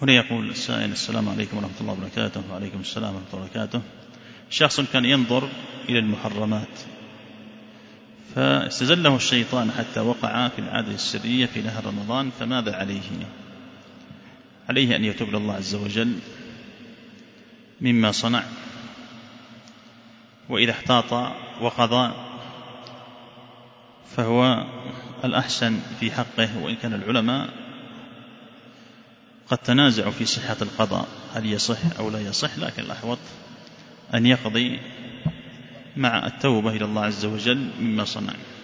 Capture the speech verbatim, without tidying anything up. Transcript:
هنا يقول السائل: السلام عليكم ورحمة الله وبركاته. وعليكم السلام ورحمة الله وبركاته. شخص كان ينظر إلى المحرمات فاستزله الشيطان حتى وقع في العادة السرية في نهار رمضان، فماذا عليه؟ عليه أن يتوب إلى الله عز وجل مما صنع، وإذا احتاط وقضى فهو الأحسن في حقه، وإن كان العلماء قد تنازعوا في صحة القضاء، هل يصح أو لا يصح، لكن الأحوط أن يقضي مع التوبة إلى الله عز وجل مما صنع.